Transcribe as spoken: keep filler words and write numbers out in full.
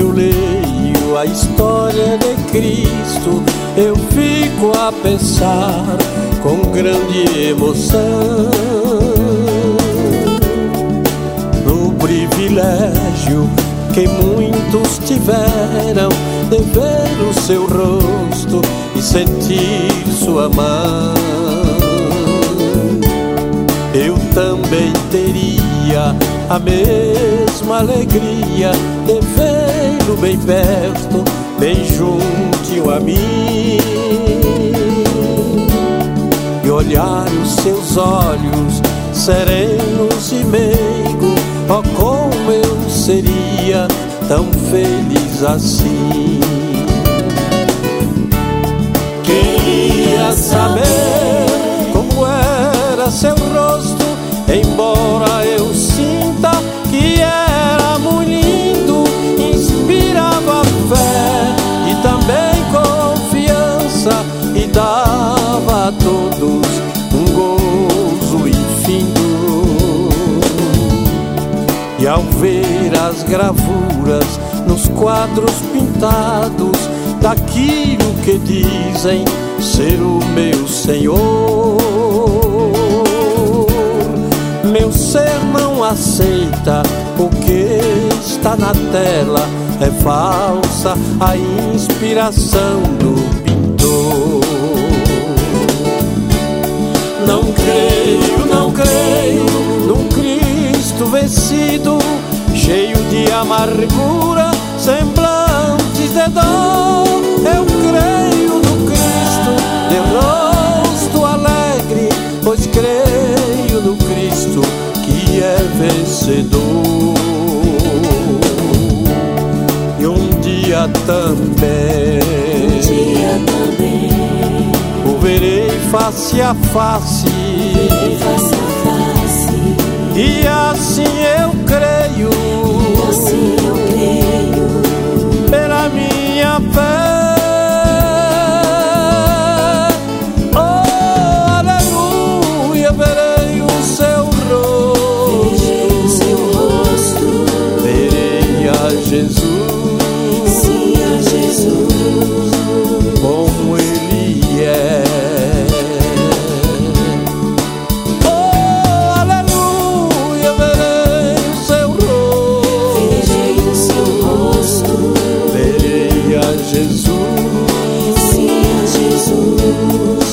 eu leio a história de Cristo, eu fico a pensar com grande emoção no privilégio que muitos tiveram de ver o seu rosto e sentir sua mão. Eu também teria a mesma alegria de vê-lo bem perto, bem juntinho a mim, e olhar os seus olhos serenos e meigos. Oh, como eu seria tão feliz assim. Queria saber como era seu rosto, embora eu sinta que era muito lindo. Inspirava fé e também confiança, e dava a todos um gozo infindo. E ao ver as gravuras nos quadros pintados daquilo que dizem ser o meu Senhor, meu ser não aceita o que está na tela, é falsa a inspiração do pintor. Não creio, não creio num Cristo vencido, cheio de amargura, semblantes de dor. Eu creio no Cristo de rosto alegre, pois creio no Cristo que é vencedor. E um dia também, um dia também o verei face a face, verei face a face, e assim eu creio, e assim eu creio, pela minha fé. Oh, aleluia, verei o seu rosto, verei o seu rosto, verei a Jesus, sim, a Jesus, como Ele é. Oh, aleluia, verei o seu rosto, verei o seu rosto, verei a Jesus, sim, a Jesus.